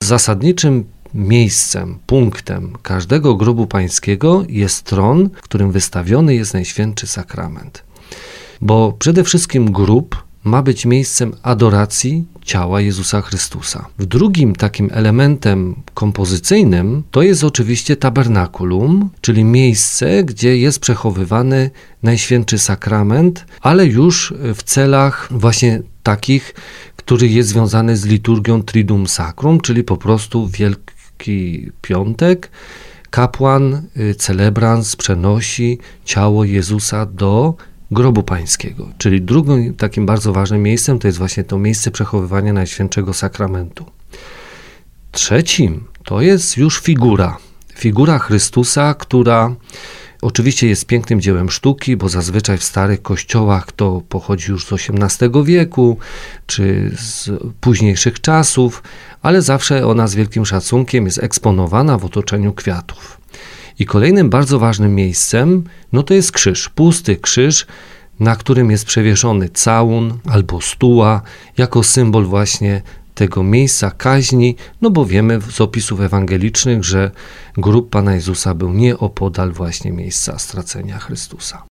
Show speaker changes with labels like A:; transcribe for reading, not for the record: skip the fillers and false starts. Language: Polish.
A: Zasadniczym miejscem, punktem każdego grobu pańskiego jest tron, w którym wystawiony jest Najświętszy Sakrament. Bo przede wszystkim grób ma być miejscem adoracji ciała Jezusa Chrystusa. Drugim takim elementem kompozycyjnym to jest oczywiście tabernakulum, czyli miejsce, gdzie jest przechowywany Najświętszy Sakrament, ale już w celach właśnie takich, który jest związany z liturgią Triduum Sacrum, czyli po prostu Wielki Piątek. Kapłan, celebrans przenosi ciało Jezusa do grobu pańskiego, czyli drugim takim bardzo ważnym miejscem to jest właśnie to miejsce przechowywania Najświętszego Sakramentu. Trzecim to jest już figura Chrystusa, która oczywiście jest pięknym dziełem sztuki, bo zazwyczaj w starych kościołach to pochodzi już z XVIII wieku, czy z późniejszych czasów, ale zawsze ona z wielkim szacunkiem jest eksponowana w otoczeniu kwiatów. I kolejnym bardzo ważnym miejscem, to jest krzyż, pusty krzyż, na którym jest przewieszony całun albo stuła, jako symbol właśnie tego miejsca kaźni, bo wiemy z opisów ewangelicznych, że grób Pana Jezusa był nieopodal właśnie miejsca stracenia Chrystusa.